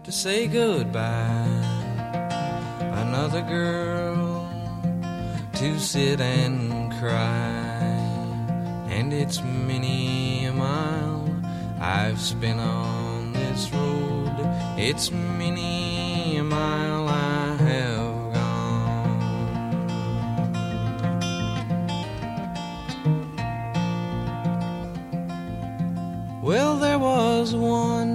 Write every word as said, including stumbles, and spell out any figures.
to say goodbye. Another girl to sit and cry. And it's many a mile I've spent on this road. It's many a mile I have gone. Well, there was one